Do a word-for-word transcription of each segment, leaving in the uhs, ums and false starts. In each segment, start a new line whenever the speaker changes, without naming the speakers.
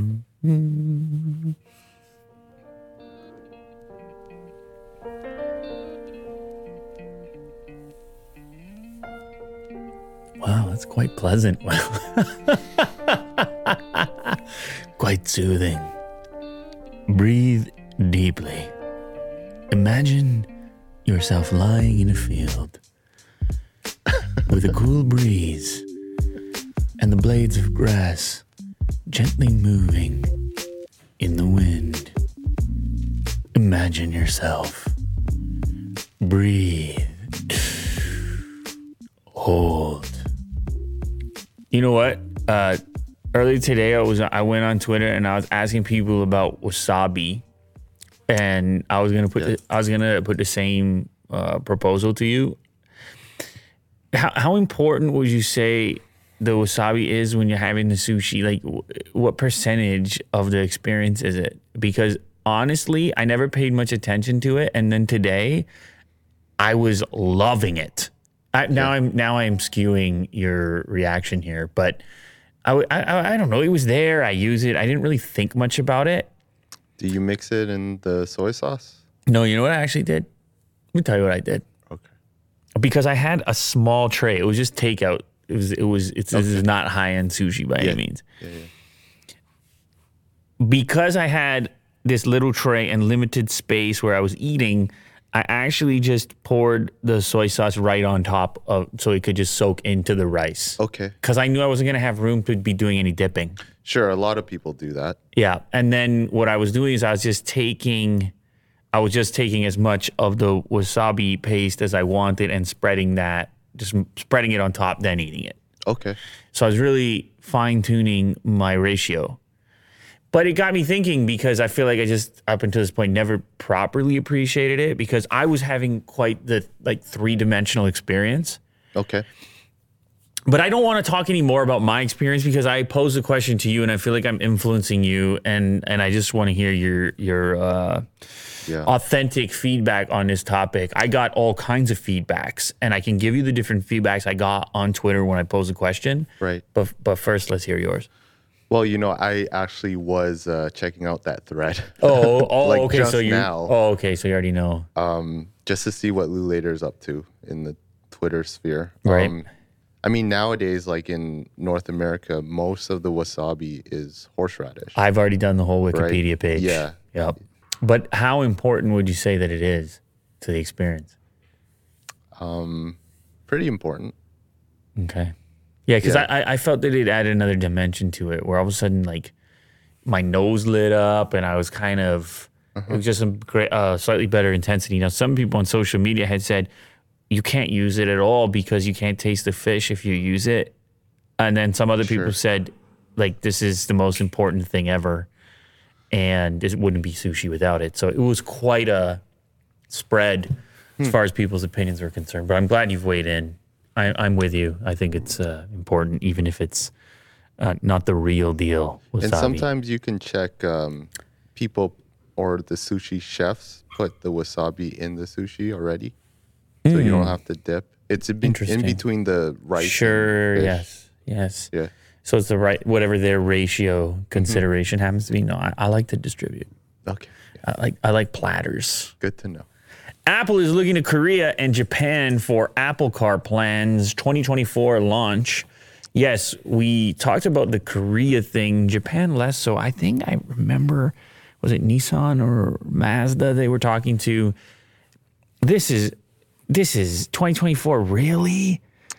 Wow, that's quite pleasant. Quite soothing. Breathe deeply. Imagine yourself lying in a field with a cool breeze and the blades of grass gently moving in the wind. Imagine yourself. Breathe. Hold. You know what? Uh, earlier today, I was I went on Twitter and I was asking people about wasabi, and I was gonna put
Yeah.
the, I was gonna put the same uh, proposal to you. How how important would you say the wasabi is when you're having the sushi? Like, w- what percentage of the experience is it? Because honestly, I never paid much attention to it, and then today, I was loving it. I, now I'm now I'm skewing your reaction here, but I, w- I, I- I don't know. It was there. I use it. I didn't really think much about it.
Do you mix it in the soy sauce?
No, you know what I actually did? Let me tell you what I did.
Okay.
Because I had a small tray. It was just takeout. It was it was it's this is not high end sushi by
Yeah.
any means.
Yeah, yeah.
Because I had this little tray and limited space where I was eating, I actually just poured the soy sauce right on top of so it could just soak into the rice.
Okay.
Because I knew I wasn't gonna have room to be doing any dipping.
Sure, a lot of people do that.
Yeah. And then what I was doing is I was just taking I was just taking as much of the wasabi paste as I wanted and spreading that, just spreading it on top, then eating it.
Okay.
So I was really fine tuning my ratio. But it got me thinking because I feel like I just, up until this point, never properly appreciated it because I was having quite the like three-dimensional experience.
Okay.
But I don't want to talk any more about my experience because I posed a question to you and I feel like I'm influencing you and and I just want to hear your your uh,
Yeah.
authentic feedback on this topic. I got all kinds of feedbacks and I can give you the different feedbacks I got on Twitter when I posed a question.
Right.
But but first, let's hear yours.
Well, you know, I actually was uh, checking out that thread.
Oh, oh
Like
okay.
just
So you
now.
oh okay. So you already know.
um, just to see what Lou Later's up to in the Twitter sphere.
Right.
Um, I mean, nowadays, like in North America, most of the wasabi is horseradish.
I've already done the whole Wikipedia page.
Yeah.
Yep. But how important would you say that it is to the experience?
Pretty important.
Okay. Yeah, because
Yeah.
I, I felt that it added another dimension to it where all of a sudden, like, my nose lit up and I was kind of, it was just some great, uh, slightly better intensity. Now, some people on social media had said, you can't use it at all because you can't taste the fish if you use it. And then some other people
Sure.
said, like, this is the most important thing ever. And it wouldn't be sushi without it. So it was quite a spread as far as people's opinions were concerned. But I'm glad you've weighed in. I, I'm with you. I think it's uh, important, even if it's uh, not the real deal. Wasabi.
And sometimes you can check um, people or the sushi chefs put the wasabi in the sushi already. So you don't have to dip. It's in, be-
Interesting.
in between the rice. and
Sure.
fish.
Yes. Yes.
Yeah.
So it's the right, whatever their ratio consideration happens to be. No, I, I like to distribute.
Okay. Yeah.
I like I like platters.
Good to know.
Apple is looking to Korea and Japan for Apple Car plans twenty twenty-four launch. Yes, we talked about the Korea thing, Japan less so. I think I remember, was it Nissan or Mazda they were talking to? This is this is twenty twenty-four, really?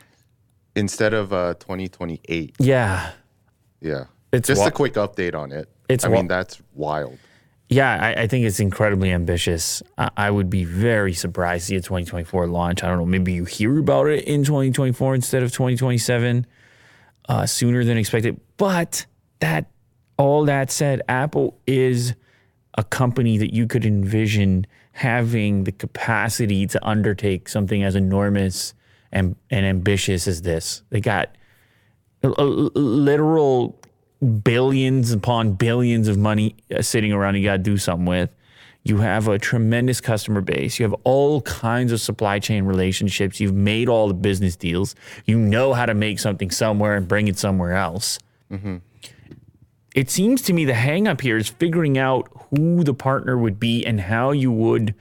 Instead of uh, twenty twenty-eight.
Yeah.
Yeah.
It's
Just
wa-
a quick update on it.
It's
I
wa-
mean, that's wild.
Yeah, I, I think it's incredibly ambitious. I, I would be very surprised to see a twenty twenty-four launch. I don't know, maybe you hear about it in twenty twenty-four instead of twenty twenty-seven, uh, sooner than expected. But that, all that said, Apple is a company that you could envision having the capacity to undertake something as enormous and, and ambitious as this. They got a, a literal billions upon billions of money uh, sitting around you got to do something with. You have a tremendous customer base. You have all kinds of supply chain relationships. You've made all the business deals. You know how to make something somewhere and bring it somewhere else.
Mm-hmm.
it seems to me the hang up here is figuring out who the partner would be and how you would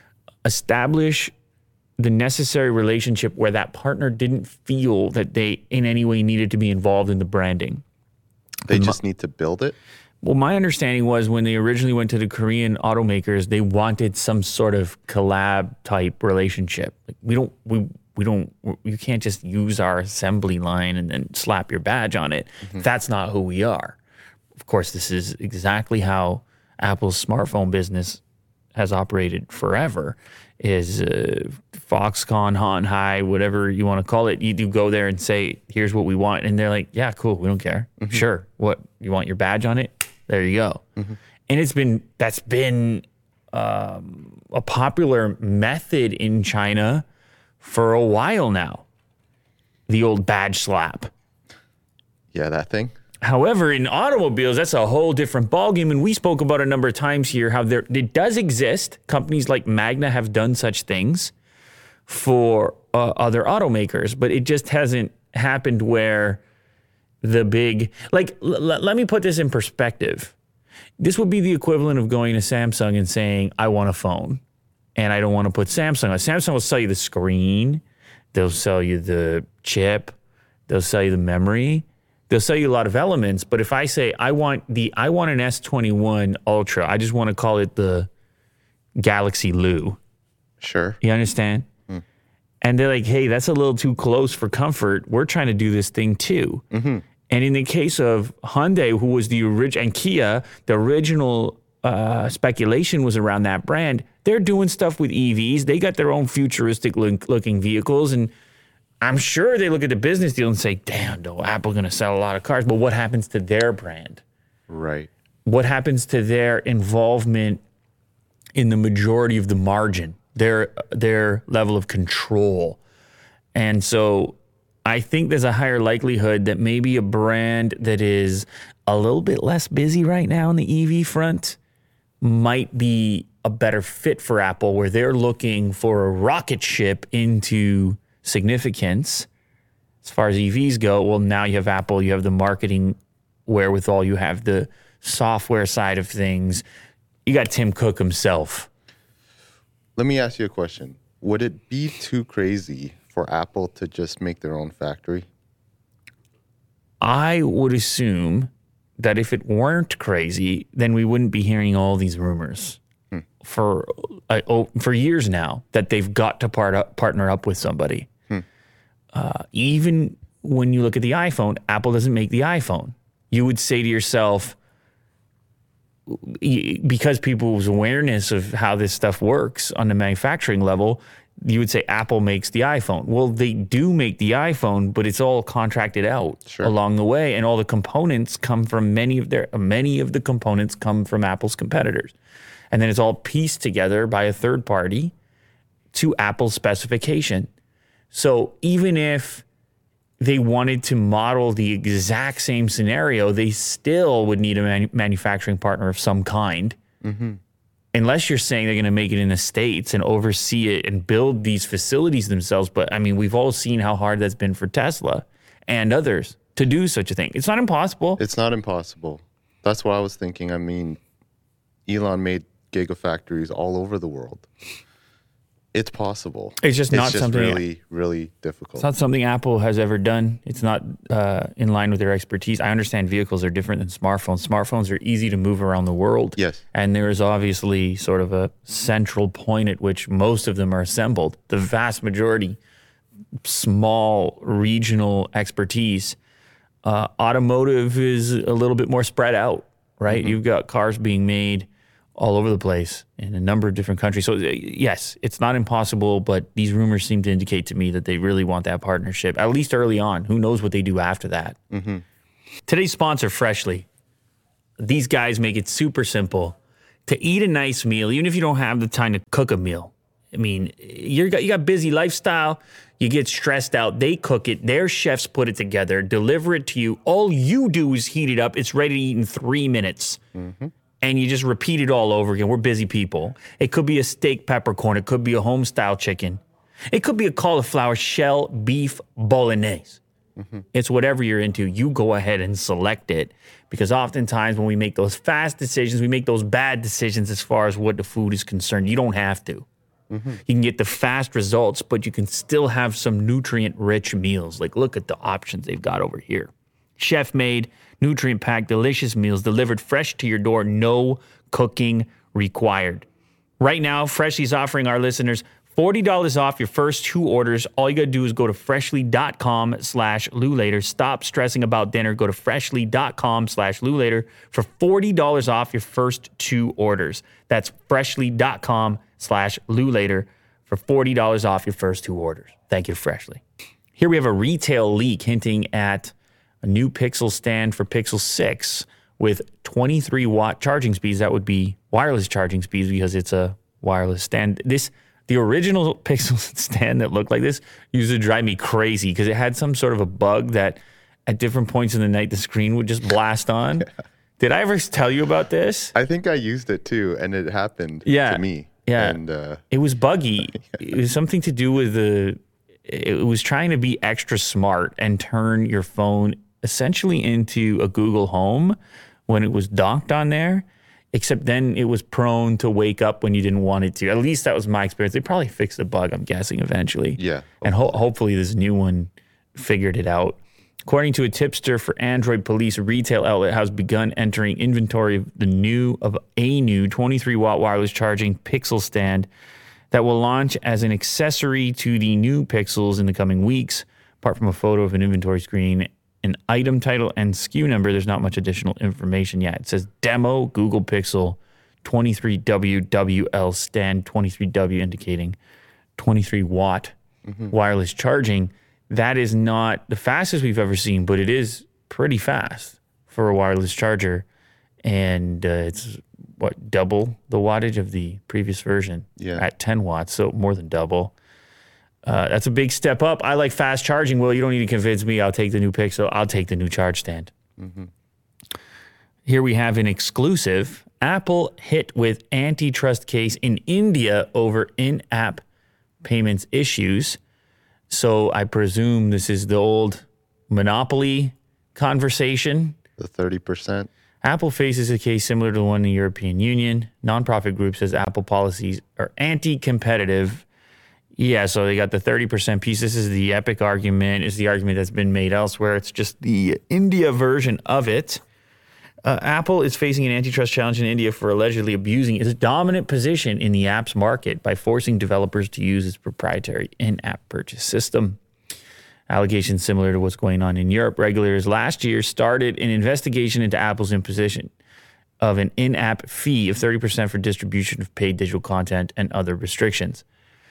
establish the necessary relationship where that partner didn't feel that they in any way needed to be involved in the branding.
They just need to build it?
Well, my understanding was when they originally went to the Korean automakers, they wanted some sort of collab type relationship. Like we don't, we, we don't, you can't just use our assembly line and then slap your badge on it. Mm-hmm. That's not who we are. Of course, this is exactly how Apple's smartphone business has operated forever. Is uh, Foxconn, Han Hai, whatever you want to call it. You do go there and say, here's what we want. And they're like, yeah, cool. We don't care. Mm-hmm. Sure. What, you want your badge on it? There you go. Mm-hmm. And it's been, that's been um, a popular method in China for a while now. The old badge slap.
Yeah, that thing.
However, in automobiles, that's a whole different ballgame. And we spoke about a number of times here how there it does exist. Companies like Magna have done such things for uh, other automakers, but it just hasn't happened where the big, like, l- l- let me put this in perspective. This would be the equivalent of going to Samsung and saying, I want a phone and I don't want to put Samsung on. Samsung will sell you the screen. They'll sell you the chip. They'll sell you the memory. They'll sell you a lot of elements, but if I say I want the I want an S twenty-one Ultra, I just want to call it the Galaxy Lu.
Sure.
You understand? Mm. And they're like, hey, that's a little too close for comfort. We're trying to do this thing too. Mm-hmm. And in the case of Hyundai, who was the original, and Kia, the original uh, speculation was around that brand. They're doing stuff with E Vs. They got their own futuristic look, looking vehicles, and I'm sure they look at the business deal and say, damn, though, Apple going to sell a lot of cars. But what happens to their brand?
Right.
What happens to their involvement in the majority of the margin, their their level of control? And so I think there's a higher likelihood that maybe a brand that is a little bit less busy right now on the E V front might be a better fit for Apple, where they're looking for a rocket ship into significance as far as E Vs go. Well, now you have Apple, you have the marketing wherewithal, you have the software side of things. You got Tim Cook himself.
Let me ask you a question. Would it be too crazy for Apple to just make their own factory?
I would assume that if it weren't crazy, then we wouldn't be hearing all these rumors hmm. for uh, oh, for years now that they've got to part up, partner up with somebody. Uh, even when you look at the iPhone, Apple doesn't make the iPhone. You would say to yourself, because people's awareness of how this stuff works on the manufacturing level, you would say Apple makes the iPhone. Well, they do make the iPhone, but it's all contracted out sure. along the way, and all the components come from many of their many of the components come from Apple's competitors, and then it's all pieced together by a third party to Apple's specification. So even if they wanted to model the exact same scenario, they still would need a manu- manufacturing partner of some kind. Mm-hmm. Unless you're saying they're going to make it in the States and oversee it and build these facilities themselves. But, I mean, we've all seen how hard that's been for Tesla and others to do such a thing. It's not impossible.
It's not impossible. That's what I was thinking. I mean, Elon made gigafactories all over the world. It's possible.
It's just not
it's just
something
really, really difficult.
It's not something Apple has ever done. It's not uh, in line with their expertise. I understand vehicles are different than smartphones. Smartphones are easy to move around the world.
Yes.
And there is obviously sort of a central point at which most of them are assembled. The vast majority, small regional expertise. Uh, automotive is a little bit more spread out, right? Mm-hmm. You've got cars being made all over the place in a number of different countries. So yes, it's not impossible, but these rumors seem to indicate to me that they really want that partnership, at least early on. Who knows what they do after that? Mm-hmm. Today's sponsor, Freshly. These guys make it super simple to eat a nice meal, even if you don't have the time to cook a meal. I mean, you're got, you got busy lifestyle, you get stressed out, they cook it, their chefs put it together, deliver it to you. All you do is heat it up. It's ready to eat in three minutes. Mm-hmm. And you just repeat it all over again. We're busy people. It could be a steak peppercorn. It could be a home-style chicken. It could be a cauliflower shell beef bolognese. Mm-hmm. It's whatever you're into. You go ahead and select it, because oftentimes when we make those fast decisions, we make those bad decisions as far as what the food is concerned. You don't have to. Mm-hmm. You can get the fast results, but you can still have some nutrient-rich meals. Like, look at the options they've got over here. Chef-made, nutrient-packed, delicious meals delivered fresh to your door, no cooking required. Right now, Freshly's offering our listeners forty dollars off your first two orders. All you got to do is go to freshly.com slash LouLater. Stop stressing about dinner. Go to freshly.com slash LouLater for forty dollars off your first two orders. That's freshly.com slash LouLater for forty dollars off your first two orders. Thank you, Freshly. Here we have a retail leak hinting at a new Pixel stand for Pixel six with twenty-three watt charging speeds. That would be wireless charging speeds because it's a wireless stand. This The original Pixel stand that looked like this used to drive me crazy because it had some sort of a bug that at different points in the night, the screen would just blast on. Yeah. Did I ever tell you about this?
I think I used it too, and it happened
yeah.
to me.
Yeah.
And, uh,
it was buggy. It was something to do with the, it was trying to be extra smart and turn your phone essentially into a Google Home when it was docked on there. Except then it was prone to wake up when you didn't want it to. At least that was my experience. They probably fixed the bug, I'm guessing, eventually.
Yeah.
And ho- hopefully this new one figured it out. According to a tipster for Android Police, a retail outlet has begun entering inventory of the new of a new twenty-three watt wireless charging Pixel stand that will launch as an accessory to the new Pixels in the coming weeks. Apart from a photo of an inventory screen, an item title and S K U number, there's not much additional information yet. It says demo Google Pixel twenty-three W W L stand, twenty-three W indicating twenty-three watt mm-hmm. wireless charging. That is not the fastest we've ever seen, but it is pretty fast for a wireless charger. And uh, it's, what, double the wattage of the previous version
yeah. at
ten watts, so more than double. Uh, that's a big step up. I like fast charging. Well, you don't need to convince me. I'll take the new Pixel. I'll take the new charge stand. Mm-hmm. Here we have an exclusive. Apple hit with antitrust case in India over in-app payments issues. So I presume this is the old monopoly conversation.
The thirty percent.
Apple faces a case similar to the one in the European Union. Nonprofit group says Apple policies are anti-competitive. Yeah, so they got the thirty percent piece. This is the Epic argument. It's the argument that's been made elsewhere. It's just the India version of it. Uh, Apple is facing an antitrust challenge in India for allegedly abusing its dominant position in the apps market by forcing developers to use its proprietary in-app purchase system. Allegations similar to what's going on in Europe. Regulators last year started an investigation into Apple's imposition of an in-app fee of thirty percent for distribution of paid digital content and other restrictions.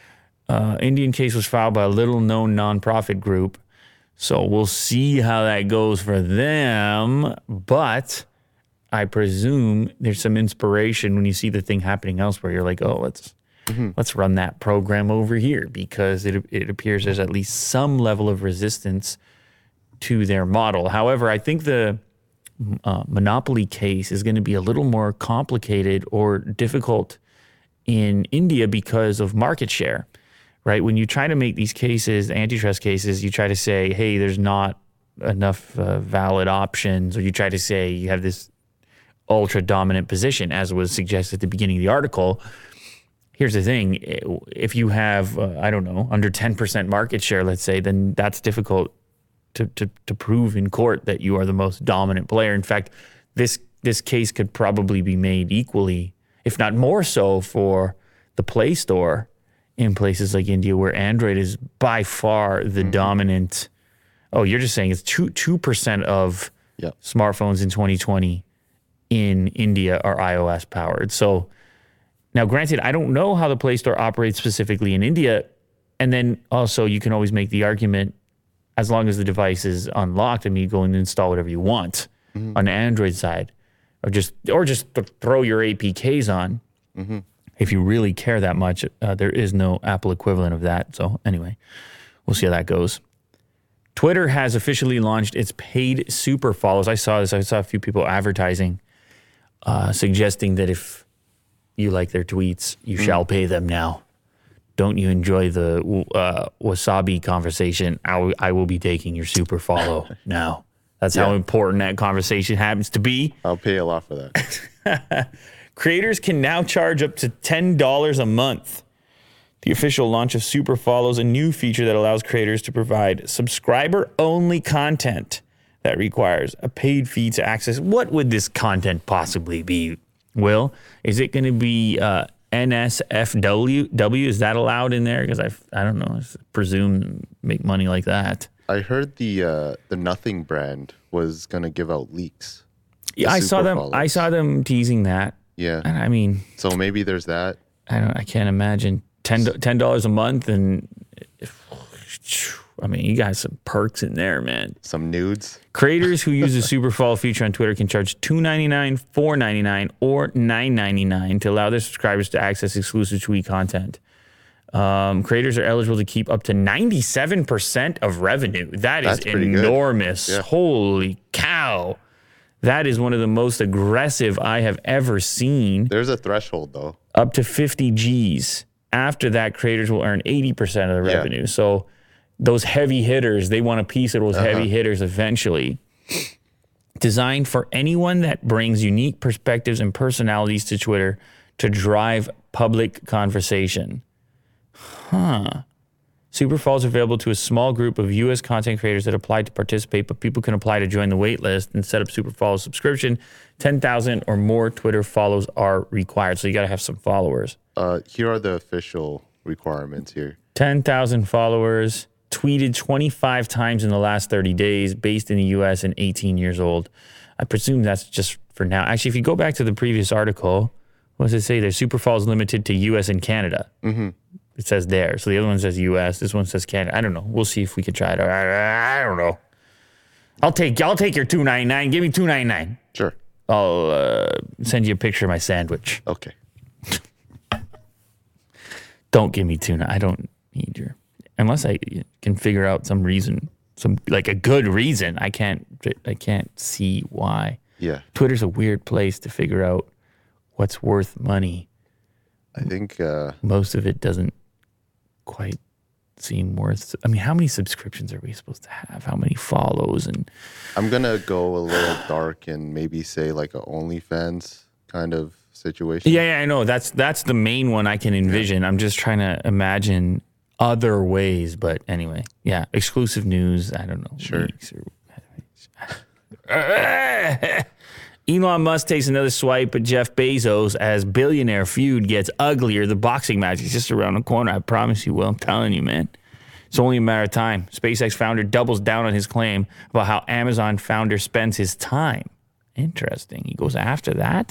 Uh, Indian case was filed by a little-known nonprofit group, so we'll see how that goes for them. But I presume there's some inspiration when you see the thing happening elsewhere. You're like, oh, let's mm-hmm. let's run that program over here because it it appears there's at least some level of resistance to their model. However, I think the uh, monopoly case is going to be a little more complicated or difficult in India because of market share. Right? When you try to make these cases, antitrust cases, you try to say, hey, there's not enough uh, valid options, or you try to say you have this ultra dominant position, as was suggested at the beginning of the article. Here's the thing. If you have, uh, I don't know, under ten percent market share, let's say, then that's difficult to, to, to prove in court that you are the most dominant player. In fact, this this case could probably be made equally, if not more so, for the Play Store in places like India, where Android is by far the mm-hmm. dominant. Oh, you're just saying it's two two percent of yep. smartphones in twenty twenty in India are iOS powered. So now, granted, I don't know how the Play Store operates specifically in India, and then also you can always make the argument, as long as the device is unlocked, I mean, you go and install whatever you want mm-hmm. on the Android side, or just or just th- throw your A P Ks on. Mm-hmm. If you really care that much, uh, there is no Apple equivalent of that. So anyway, we'll see how that goes. Twitter has officially launched its paid super follows. I saw this. I saw a few people advertising, uh, suggesting that if you like their tweets, you mm. shall pay them now. don't you enjoy the uh, wasabi conversation? I, w- I will be taking your super follow now. That's yeah. how important that conversation happens to be.
I'll pay a lot for that.
Creators can now charge up to ten dollars a month. The official launch of Super follows a new feature that allows creators to provide subscriber-only content that requires a paid fee to access. What would this content possibly be, Will? Is it going to be uh, N S F W? W? Is that allowed in there? Because I I don't know. I presume make money like that.
I heard the uh, the Nothing brand was going to give out leaks.
Yeah, I saw them. Followers. I saw them teasing that.
Yeah.
And I mean,
so maybe there's that.
I don't. I can't imagine ten dollars a month, and I mean, you got some perks in there, man.
Some nudes.
Creators who use the Super Follow feature on Twitter can charge two ninety-nine, four ninety-nine, or nine ninety-nine to allow their subscribers to access exclusive tweet content. Um, creators are eligible to keep up to ninety-seven percent of revenue. That is enormous. Yeah. Holy cow. That is one of the most aggressive I have ever seen.
There's a threshold, though.
Up to fifty G's. After that, creators will earn eighty percent of the yeah. revenue. So those heavy hitters, they want a piece of those uh-huh. heavy hitters eventually. Designed for anyone that brings unique perspectives and personalities to Twitter to drive public conversation. Huh. Super Follows are available to a small group of U S content creators that apply to participate, but people can apply to join the wait list and set up Super Follows subscription. ten thousand or more Twitter follows are required, so you got to have some followers.
Uh, here are the official requirements here.
ten thousand followers, tweeted twenty-five times in the last thirty days, based in the U S and eighteen years old. I presume that's just for now. Actually, if you go back to the previous article, what does it say there? Super Follows limited to U S and Canada.
Mm-hmm.
It says there. So the other one says U S. This one says Canada. I don't know. We'll see if we can try it. I, I don't know. I'll take I'll take your two ninety-nine. Give me two ninety-nine.
Sure.
I'll uh, send you a picture of my sandwich.
Okay.
Don't give me tuna. I don't need your. Unless I can figure out some reason, some like a good reason. I can't. I can't see why.
Yeah.
Twitter's a weird place to figure out what's worth money.
I think uh,
most of it doesn't quite seem worth. I mean, how many subscriptions are we supposed to have? How many follows? And
I'm gonna go a little dark and maybe say like a OnlyFans kind of situation.
Yeah, yeah, I know. That's that's the main one I can envision. Yeah. I'm just trying to imagine other ways, but anyway, yeah, exclusive news. I don't know.
Sure.
Or, Elon Musk takes another swipe at Jeff Bezos as billionaire feud gets uglier. The boxing match is just around the corner. I promise you, Will. I'm telling you, man. It's only a matter of time. SpaceX founder doubles down on his claim about how Amazon founder spends his time. Interesting. He goes after that.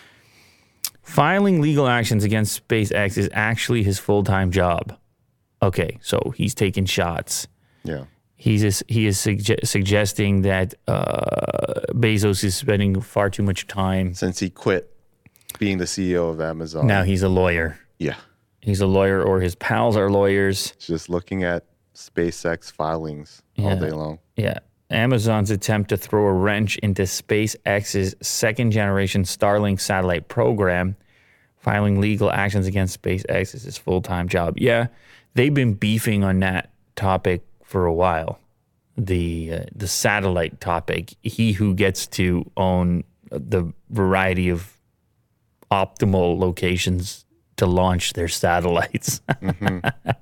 Filing legal actions against SpaceX is actually his full-time job. Okay, so he's taking shots.
Yeah.
He's just, he is suge- suggesting that uh, Bezos is spending far too much time.
Since he quit being the C E O of Amazon.
Now he's a lawyer.
Yeah.
He's a lawyer, or his pals are lawyers.
Just looking at SpaceX filings
yeah.
all day long.
Yeah. Amazon's attempt to throw a wrench into SpaceX's second-generation Starlink satellite program, filing legal actions against SpaceX is his full-time job. Yeah, they've been beefing on that topic for a while. The uh, the satellite topic. He who gets to own the variety of optimal locations to launch their satellites. Mm-hmm.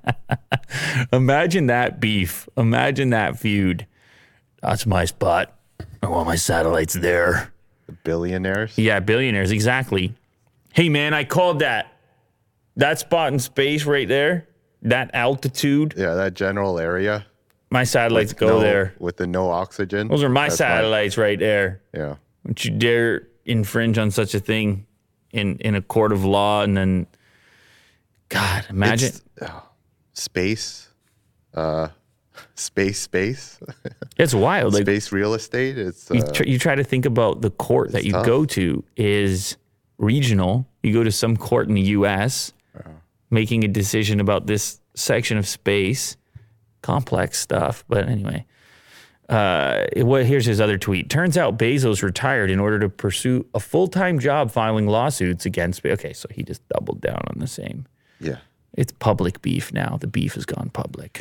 Imagine that beef. Imagine that feud. That's my spot. I want my satellites there.
The billionaires?
Yeah, billionaires, exactly. Hey, man, I called that. That spot in space right there, that altitude.
Yeah, that general area.
My satellites
with
go
no,
there.
With the no oxygen.
Those are my That's satellites my... right there.
Yeah.
Don't you dare infringe on such a thing in, in a court of law and then, God, imagine.
Uh, space. Uh, space, space.
It's wild. Like,
space real estate. It's uh,
you, tr- you try to think about the court that you tough. go to is regional. You go to some court in the U S uh, making a decision about this section of space. Complex stuff. But anyway, uh, it, well, here's his other tweet. Turns out Bezos retired in order to pursue a full-time job filing lawsuits against. Okay, so he just doubled down on the same.
Yeah.
It's public beef now. The beef has gone public.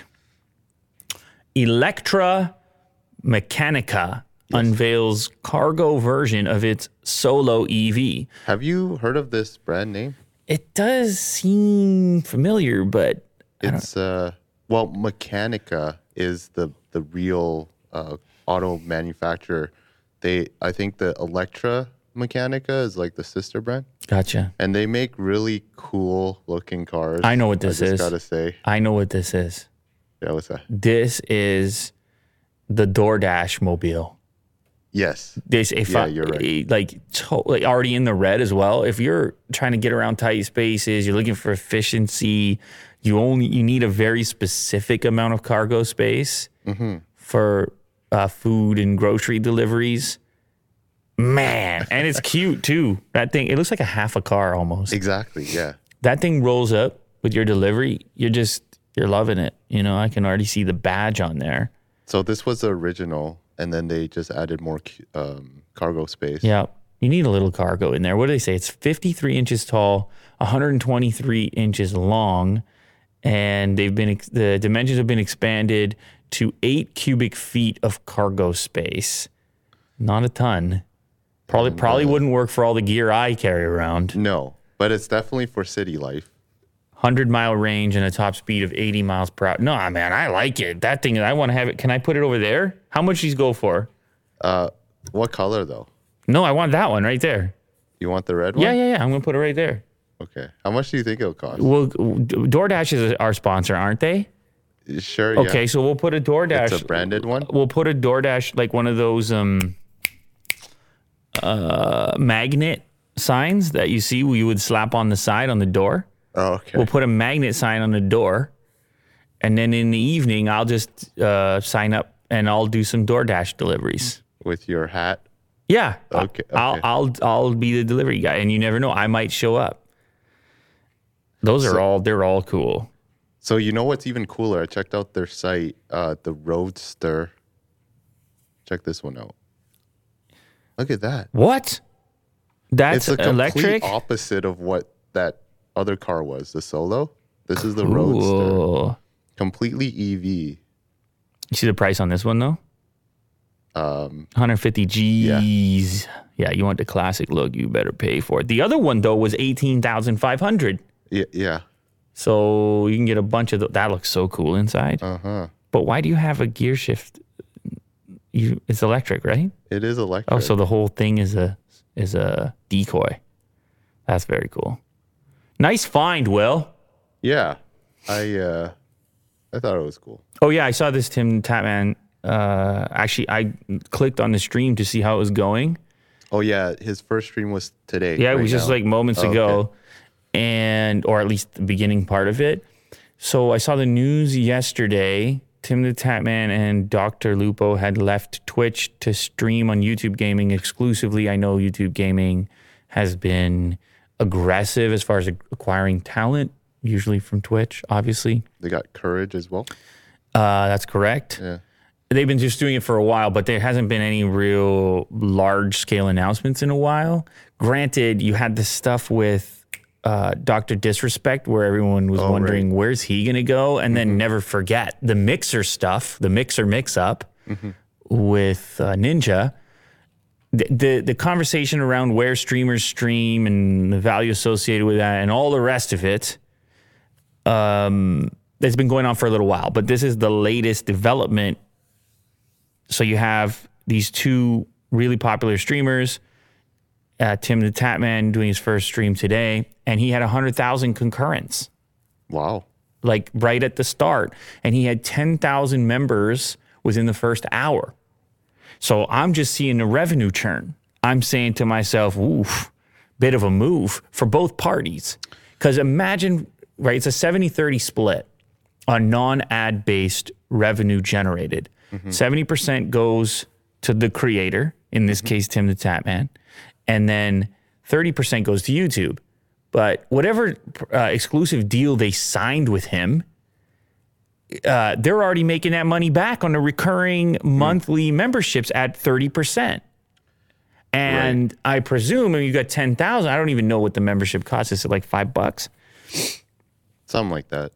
Electra Mechanica yes. unveils cargo version of its Solo E V.
Have you heard of this brand name?
It does seem familiar, but
it's uh well, Mechanica is the the real uh, auto manufacturer. They I think the Electra Mechanica is like the sister brand.
Gotcha.
And they make really cool looking cars.
I know what this
I just
is.
Gotta say.
I know what this is.
Yeah, what's that?
This is the DoorDash mobile.
Yes.
This if
yeah,
I,
you're right.
Like, to, like already in the red as well. If you're trying to get around tight spaces, you're looking for efficiency. You only you need a very specific amount of cargo space mm-hmm. for uh, food and grocery deliveries. Man, and it's cute too. That thing, it looks like a half a car almost.
Exactly. Yeah.
That thing rolls up with your delivery. You're just you're loving it. You know, I can already see the badge on there.
So this was the original, and then they just added more um, cargo space.
Yeah. You need a little cargo in there. What do they say? It's fifty-three inches tall, one hundred twenty-three inches long, and they've been the dimensions have been expanded to eight cubic feet of cargo space. Not a ton. Probably and, probably uh, wouldn't work for all the gear I carry around.
No, but it's definitely for city life.
one hundred mile range and a top speed of eighty miles per hour. No, man, I like it. That thing, I want to have it. Can I put it over there? How much these go for?
Uh, what color though?
No, I want that one right there.
You want the red one?
Yeah, yeah, yeah. I'm going to put it right there.
Okay. How much do you think it'll cost?
Well, DoorDash is our sponsor, aren't they?
Sure,
Okay,
yeah.
so we'll put a DoorDash.
It's a branded one?
We'll put a DoorDash, like one of those um, uh, magnet signs that you see you would slap on the side on the door.
Oh, okay.
We'll put a magnet sign on the door, and then in the evening, I'll just uh, sign up and I'll do some DoorDash deliveries.
With your hat?
Yeah.
Okay. okay.
I'll I'll I'll be the delivery guy, and you never know, I might show up. Those are so, all they're all cool.
So you know what's even cooler? I checked out their site, uh, the Roadster. Check this one out. Look at that.
What? That's
it's the
electric?
complete opposite of what that other car was, the Solo. This is the
cool.
Roadster. Completely E V.
You see the price on this one though?
Um,
one hundred fifty G's. Yeah. yeah, you want the classic look, you better pay for it. The other one though was eighteen thousand five hundred.
Yeah, yeah.
So you can get a bunch of the, that looks so cool inside.
Uh-huh.
But why do you have a gear shift? You it's electric, right?
It is electric.
Oh, so the whole thing is a is a decoy. That's very cool. Nice find, Will.
Yeah. I uh I thought it was cool.
Oh yeah, I saw this Tim Tatman. Uh, actually, I clicked on the stream to see how it was going.
Oh yeah, his first stream was today.
Yeah,
right
it was just
now.
like moments
oh,
ago,
okay.
and or at least the beginning part of it. So I saw the news yesterday. Tim the Tatman and Doctor Lupo had left Twitch to stream on YouTube Gaming exclusively. I know YouTube Gaming has been aggressive as far as acquiring talent, usually from Twitch, obviously.
They got Courage as well.
Uh, that's correct.
Yeah.
They've been just doing it for a while, but there hasn't been any real large-scale announcements in a while. Granted, you had this stuff with uh, Doctor Disrespect where everyone was
oh,
wondering,
right.
where's he going to go? And then
mm-hmm.
never forget the Mixer stuff, the Mixer mix-up mm-hmm. with uh, Ninja. The, the, the conversation around where streamers stream and the value associated with that and all the rest of it, um, it's been going on for a little while. But this is the latest development. So you have these two really popular streamers, uh, Tim the Tatman doing his first stream today, and he had one hundred thousand concurrents.
Wow.
Like right at the start. And he had ten thousand members within the first hour. So I'm just seeing the revenue churn. I'm saying to myself, oof, bit of a move for both parties. Because imagine, right, it's a seventy thirty split on non-ad based revenue generated. Mm-hmm. seventy percent goes to the creator, in this mm-hmm. case, Tim the Tatman, and then thirty percent goes to YouTube. But whatever uh, exclusive deal they signed with him, uh, they're already making that money back on the recurring mm-hmm. monthly memberships at thirty percent. And right. I presume if you got ten thousand, I don't even know what the membership costs. Is it like five bucks?
It's Something like that.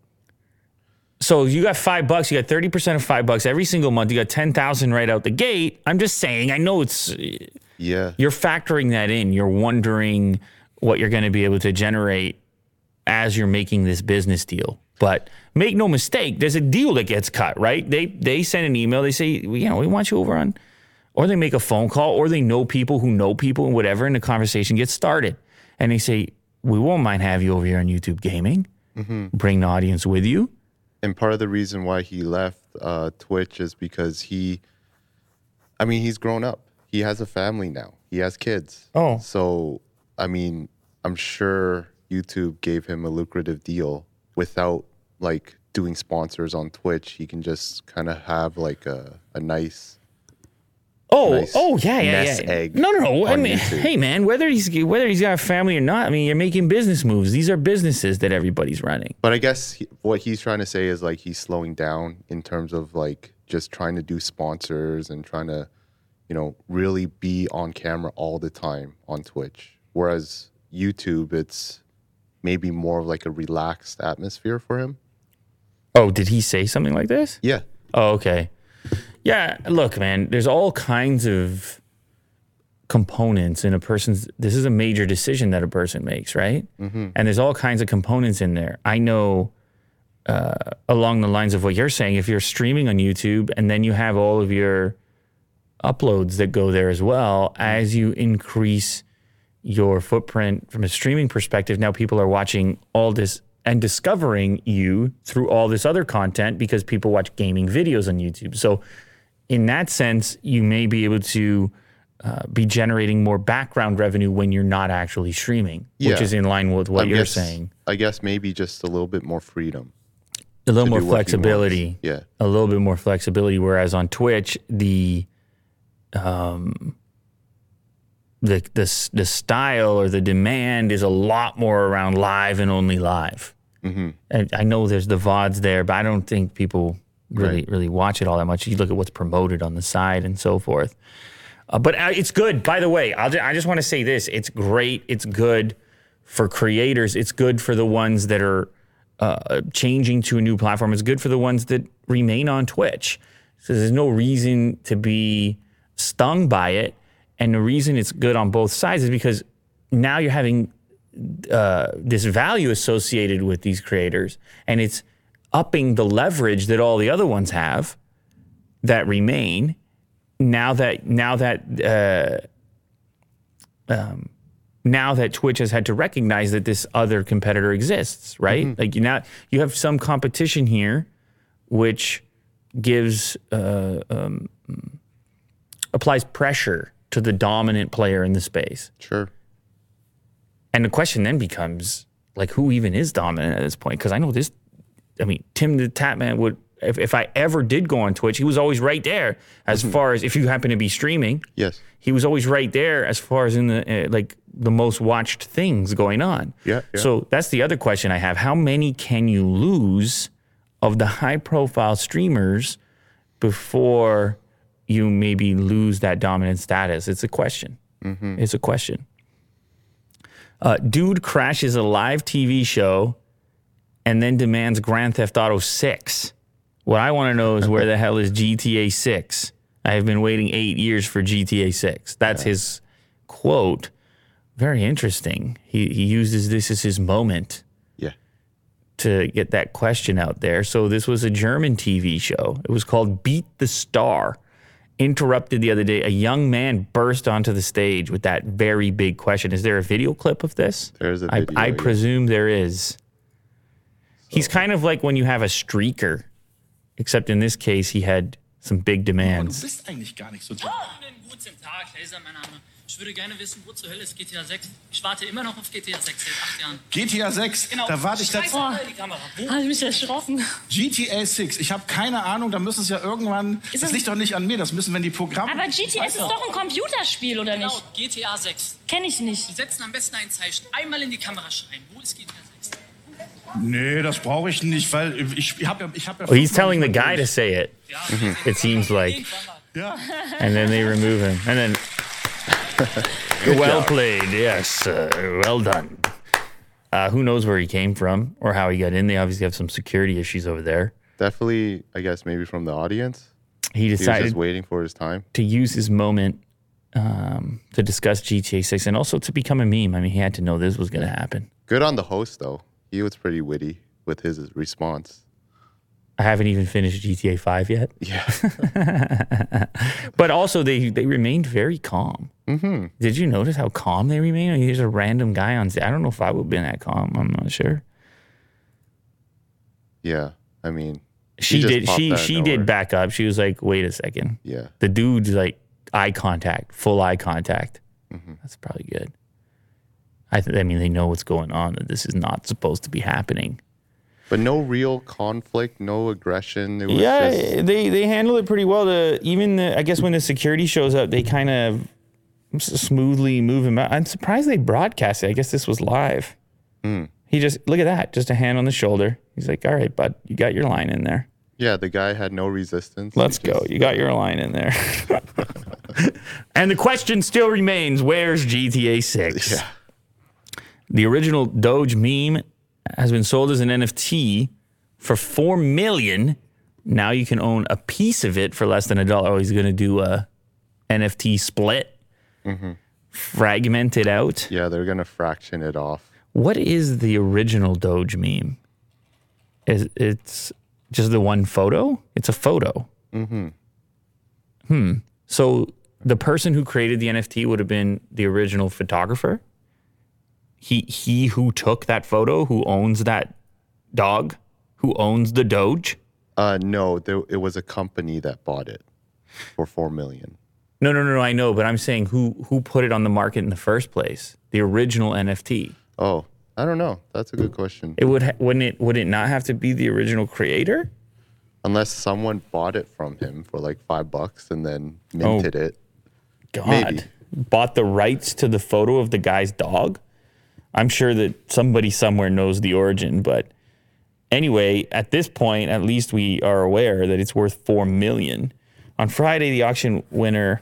So you got five bucks, you got thirty percent of five bucks every single month. You got ten thousand right out the gate. I'm just saying, I know it's,
yeah,
you're factoring that in. You're wondering what you're going to be able to generate as you're making this business deal. But make no mistake, there's a deal that gets cut, right? They, they send an email. They say, you know, we want you over on, or they make a phone call, or they know people who know people and whatever, and the conversation gets started. And they say, we won't mind have you over here on YouTube Gaming. Mm-hmm. Bring the audience with you.
And part of the reason why he left uh, Twitch is because he, I mean, he's grown up. He has a family now. He has kids.
Oh.
So, I mean, I'm sure YouTube gave him a lucrative deal without, like, doing sponsors on Twitch. He can just kind of have, like, a, a nice...
Oh,
nice
oh yeah, yeah,
nest
yeah.
egg
no, no, no. I
on
mean,
YouTube.
hey, man, whether he's whether he's got a family or not, I mean, you're making business moves. These are businesses that everybody's running.
But I guess he, what he's trying to say is, like, he's slowing down in terms of, like, just trying to do sponsors and trying to, you know, really be on camera all the time on Twitch. Whereas YouTube, it's maybe more of like a relaxed atmosphere for him.
Oh, did he say something like this?
Yeah.
Oh, okay. Yeah, look, man, there's all kinds of components in a person's, this is a major decision that a person makes, right? Mm-hmm. And there's all kinds of components in there. I know uh, along the lines of what you're saying, if you're streaming on YouTube and then you have all of your uploads that go there as well, as you increase your footprint from a streaming perspective, now people are watching all this and discovering you through all this other content because people watch gaming videos on YouTube. So in that sense, you may be able to uh, be generating more background revenue when you're not actually streaming,
Yeah.
which is in line with what
I
you're
guess,
saying.
I guess maybe just a little bit more freedom.
A little
to
more
do what he
flexibility.
wants. Yeah.
A little bit more flexibility. Whereas on Twitch, the um, the the the style or the demand is a lot more around live and only live. Mm-hmm. And I know there's the V O Ds there, but I don't think people really
Right.
really watch it all that much. You look at what's promoted on the side and so forth. Uh, but uh, it's good. By the way, I'll ju- I just want to say this. It's great. It's good for creators. It's good for the ones that are uh, changing to a new platform. It's good for the ones that remain on Twitch. So there's no reason to be stung by it. And the reason it's good on both sides is because now you're having uh, this value associated with these creators, and it's upping the leverage that all the other ones have that remain. Now that now that uh, um, now that Twitch has had to recognize that this other competitor exists, right? Mm-hmm. Like you now you have some competition here, which gives uh, um, applies pressure to the dominant player in the space.
Sure.
And the question then becomes, like, who even is dominant at this point? Because I know this. I mean, Tim the Tatman would. If, if I ever did go on Twitch, he was always right there as mm-hmm. far as if you happen to be streaming.
Yes.
He was always right there as far as in the, uh, like, the most watched things going on.
Yeah, yeah.
So that's the other question I have. How many can you lose of the high-profile streamers before you maybe lose that dominant status? It's a question. Mm-hmm. It's a question. Uh, dude crashes a live T V show and then demands Grand Theft Auto six. What I want to know is where the hell is G T A six? I have been waiting eight years for G T A six. That's yeah. his quote. Very interesting. He he uses this as his moment
yeah.
to get that question out there. So this was a German T V show. It was called Beat the Star. Interrupted the other day. A young man burst onto the stage with that very big question. Is there a video clip of this?
There's a video.
I, I
yeah.
presume there is. So. He's kind of like when you have a streaker. Except in this case, he had some big demands.
Du bist eigentlich gar nicht so dumm.
Guten Tag, Laser, mein Name. Ich würde gerne wissen, wo zur Hölle ist G T A sechs? Ich warte immer noch auf G T A sechs seit acht Jahren.
G T A sechs,
Genau.
da warte ich
Scheiß
seit...
mal in die Kamera. Wo?
Habe ich mich erschrocken.
G T A sechs, ich habe keine Ahnung, da müssen es ja irgendwann...
Ist
das
das-
liegt doch nicht an mir, das müssen, wenn die Programme...
Aber G T A ist doch ein Computerspiel, oder
Genau,
nicht?
G T A sechs.
Kenn ich
Sie
nicht.
setzen am besten ein Zeichen. Einmal in die Kamera schreien. Wo ist G T A sechs?
Nee, das brauche ich nicht, weil ich, ich habe ja... Ich hab ja
Oh, he's telling the guy to say it,
Ja,
it seems like.
irgendwann mal.
Ja.
And then they remove him. And then, well played. Yes, uh, well done. Uh, who knows where he came from or how he got in? They obviously have some security issues over there.
Definitely, I guess maybe from the audience.
He
He was
decided
just waiting for his time.
to use his moment um, to discuss G T A six and also to become a meme. I mean, he had to know this was going to happen.
Good on the host though. He was pretty witty with his response.
I haven't even finished G T A five yet.
Yeah.
But also, they they remained very calm. Mm-hmm. Did you notice how calm they remained? I mean, here's a random guy on set. I don't know if I would have been that calm. I'm not sure.
Yeah. I mean, he
She
just
did.
popped
She
out of
she
nowhere.
did back up. She was like, "Wait a second."
Yeah.
The dude's like eye contact, full eye contact.
Mm-hmm.
That's probably good. I th- I mean, they know what's going on. That this is not supposed to be happening.
But no real conflict, no aggression. It was
Yeah,
just,
they they handle it pretty well. The even the, I guess when the security shows up, they kind of s- smoothly move him out. I'm surprised they broadcast it. I guess this was live.
Mm.
He just look at that, just a hand on the shoulder. He's like, "All right, bud, you got your line in there.
yeah, the guy had no resistance.
Let's
He
go.
just-
You got your line in there." And the question still remains: where's G T A six?
Yeah.
The original Doge meme has been sold as an N F T for four million dollars. Now you can own a piece of it for less than a dollar. Oh, he's going to do a N F T split,
Mm-hmm.
fragment it out.
Yeah, they're gonna fraction it off.
What is the original Doge meme? Is it's just the one photo? It's a photo. Mm-hmm. Hmm. So the person who created the N F T would have been the original photographer. He he who took that photo, who owns that dog, who owns the Doge.
Uh, no, there, it was a company that bought it for four million.
No, no, no, no. I know, but I'm saying who who put it on the market in the first place? The original N F T.
Oh, I don't know. That's a good question.
It would ha- wouldn't it would it not have to be the original creator?
Unless someone bought it from him for like five bucks and then
Oh.
minted it.
God,
Maybe.
bought the rights to the photo of the guy's dog. I'm sure that somebody somewhere knows the origin, but anyway, at this point, at least we are aware that it's worth four million. On Friday, the auction winner,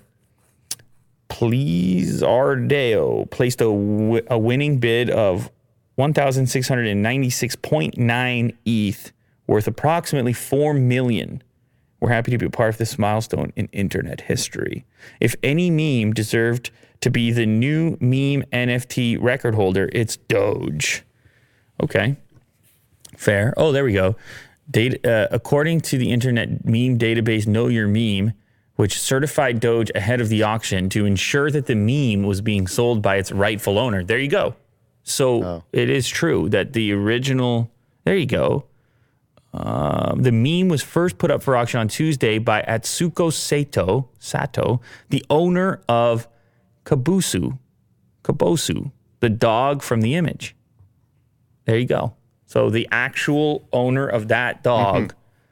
Please Ardeo, placed a, w- a winning bid of one thousand six hundred ninety-six point nine E T H, worth approximately four million. We're happy to be a part of this milestone in internet history. If any meme deserved to be the new meme N F T record holder, it's Doge. Okay. Fair. Oh, there we go. Data, uh, according to the internet meme database Know Your Meme, which certified Doge ahead of the auction to ensure that the meme was being sold by its rightful owner. There you go. So
Oh.
it is true that the original, there you go. Um, the meme was first put up for auction on Tuesday by Atsuko Sato, Sato, the owner of Kabusu, Kabosu, the dog from the image. There you go. So the actual owner of that dog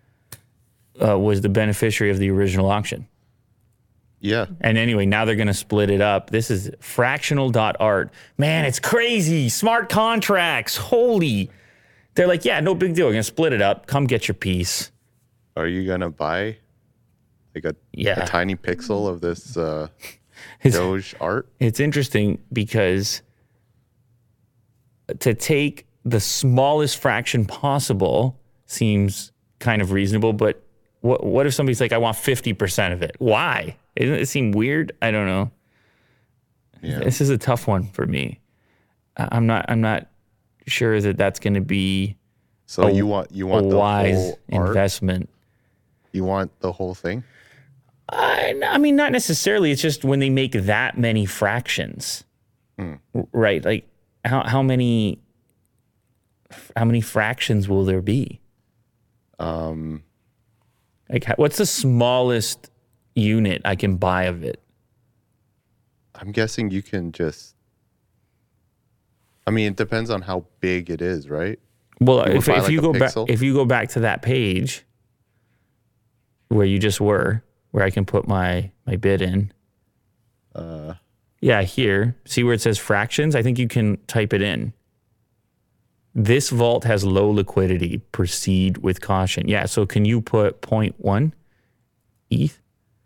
uh, was the beneficiary of the original auction.
Yeah.
And anyway, now they're going to split it up. This is fractional dot art. Man, it's crazy. Smart contracts. Holy. They're like, yeah, no big deal. We're going to split it up. Come get your piece.
Are you gonna buy like a,
Yeah.
a tiny pixel of this uh,
It's,
Doge art?
it's interesting because to take the smallest fraction possible seems kind of reasonable, but what what if somebody's like, I want fifty percent of it? Why? Doesn't it seem weird? I don't know.
Yeah.
This is a tough one for me. I- I'm not I'm not sure that that's going to be
So
a-
you want you
a
want the
wise
whole art?
investment.
You want the whole thing?
I, I mean, not necessarily. It's just when they make that many fractions,
Hmm.
right? Like how how many how many fractions will there be?
Um,
Like, how- what's the smallest unit I can buy of it?
I'm guessing you can just. I mean, it depends on how big it is, right?
Well,
You would
if,
buy
if
like
you
a
go back,
pixel?
if you go back to that page where you just were, where I can put my my bid in.
Uh,
Yeah, here. See where it says fractions? I think you can type it in. This vault has low liquidity. Proceed with caution. Yeah, so can you put zero point one E T H?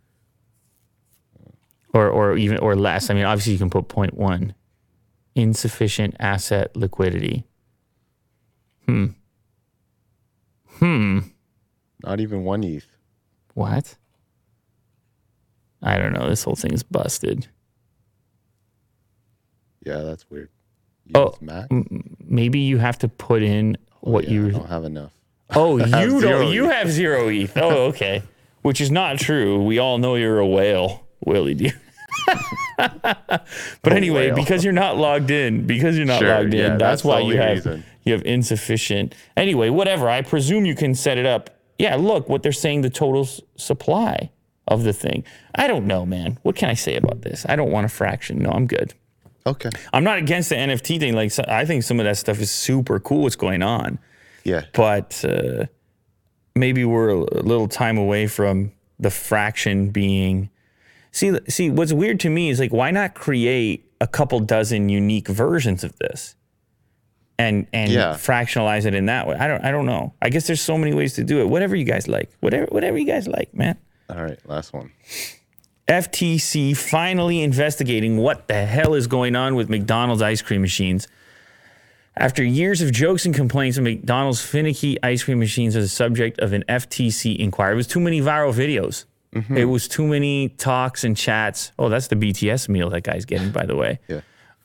Or or even or less. I mean, obviously you can put zero point one. Insufficient asset liquidity. Hmm. Hmm.
Not even one E T H.
What? I don't know. This whole thing's busted.
Yeah, that's weird. E T H
Oh,
max?
m- maybe you have to put in what
Yeah, I
you.
don't have enough.
Oh, you
have
don't.
zero
You
E T H.
have zero E T H. Oh, okay. Which is not true. We all know you're a whale, Willie D. But anyway,
whale.
because you're not logged in, because you're not
Sure,
logged in,
yeah,
that's,
that's the
why you
only
have
reason.
you have insufficient. Anyway, whatever. I presume you can set it up. Yeah, look what they're saying. The total s- supply of the thing. I don't know, man. What can I say about this? I don't want a fraction. No, I'm good.
Okay.
I'm not against the N F T thing. Like, so- I think some of that stuff is super cool. What's going on?
Yeah.
But uh, maybe we're a little time away from the fraction being. See, see, what's weird to me is like, why not create a couple dozen unique versions of this, and and
Yeah.
fractionalize it in that way? I don't, I don't know. I guess there's so many ways to do it. Whatever you guys like, whatever, whatever you guys like, man.
All right. Last one.
F T C finally investigating what the hell is going on with McDonald's ice cream machines. After years of jokes and complaints, McDonald's finicky ice cream machines are the subject of an F T C inquiry. It was too many viral videos.
Mm-hmm.
It was too many talks and chats. Oh, that's the B T S meal that guy's getting, by the way.
Yeah.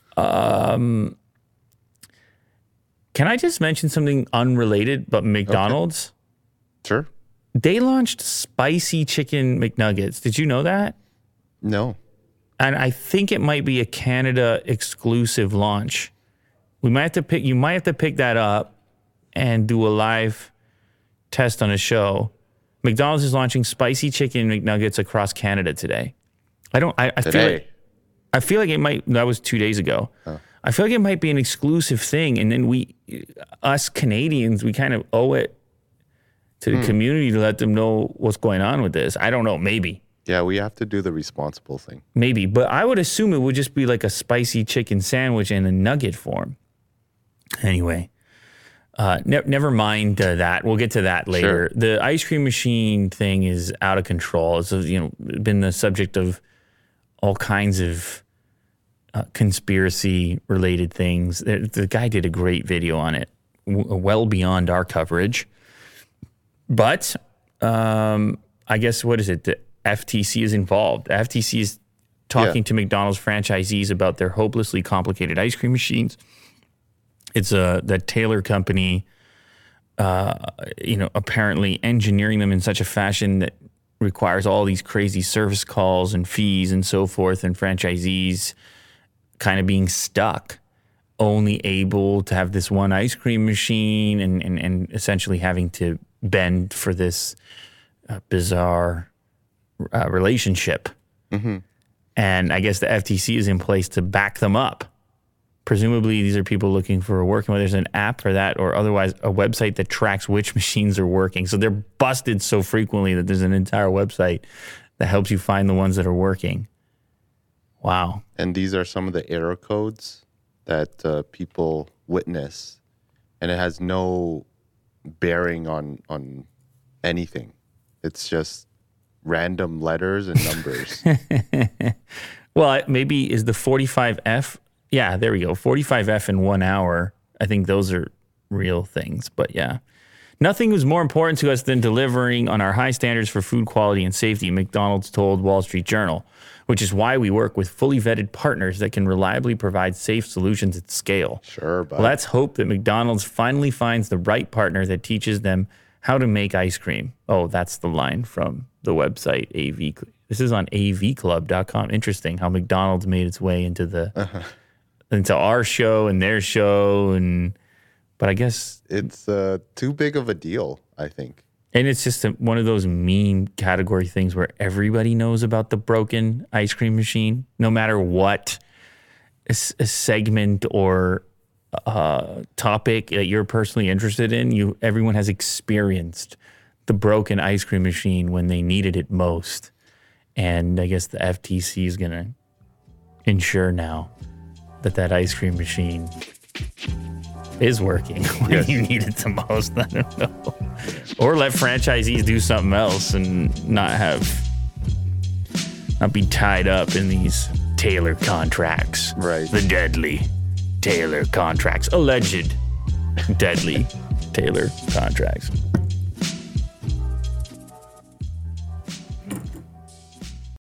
Can I just mention something unrelated but McDonald's?
Sure.
They launched spicy chicken McNuggets. Did you know that?
No.
And I think it might be a Canada exclusive launch. We might have to pick, you might have to pick that up and do a live test on a show. McDonald's is launching spicy chicken McNuggets across Canada today. I don't, I, I feel
Today.
like, I feel like it might, that was two days ago. I feel like it might be an exclusive thing. And then we, us Canadians, we kind of owe it to the community to let them know what's going on with this. I don't know, maybe.
Yeah, we have to do the responsible thing.
Maybe, but I would assume it would just be like a spicy chicken sandwich in a nugget form. Anyway, uh, ne- never mind uh, that. We'll get to that later.
Sure.
The ice cream machine thing is out of control. It's uh, you know been the subject of all kinds of uh, conspiracy related things. The, the guy did a great video on it, w- well beyond our coverage. But um, I guess what is it? The F T C is involved. The F T C is talking
Yeah.
to McDonald's franchisees about their hopelessly complicated ice cream machines. It's a the Taylor company, uh, you know, apparently engineering them in such a fashion that requires all these crazy service calls and fees and so forth, and franchisees kind of being stuck, only able to have this one ice cream machine and and, and essentially having to bend for this uh, bizarre uh, relationship.
Mm-hmm.
And I guess the F T C is in place to back them up. Presumably, these are people looking for working, whether there's an app for that or otherwise a website that tracks which machines are working. So they're busted so frequently that there's an entire website that helps you find the ones that are working. Wow.
And these are some of the error codes that uh, people witness, and it has no bearing on on anything. It's just random letters and numbers.
Well, maybe is the forty-five F. Yeah, there we go. forty-five F in one hour. I think those are real things. But yeah, nothing was more important to us than delivering on our high standards for food quality and safety, McDonald's told Wall Street Journal, which is why we work with fully vetted partners that can reliably provide safe solutions at scale.
Sure, but
Let's hope that McDonald's finally finds the right partner that teaches them how to make ice cream. Oh, that's the line from the website A V. This is on A V club dot com. Interesting how McDonald's made its way into the
Uh-huh.
into our show and their show, and but I guess
it's uh, too big of a deal, I think.
and it's just a, one of those meme category things where everybody knows about the broken ice cream machine, no matter what a, s- a segment or uh, topic that you're personally interested in. You everyone has experienced the broken ice cream machine when they needed it most, and I guess the F T C is gonna ensure now that that ice cream machine is working when
Yes.
you need it the most. I don't know. Or let franchisees do something else and not have, not be tied up in these Taylor contracts.
Right.
The deadly Taylor contracts. Alleged deadly Taylor contracts.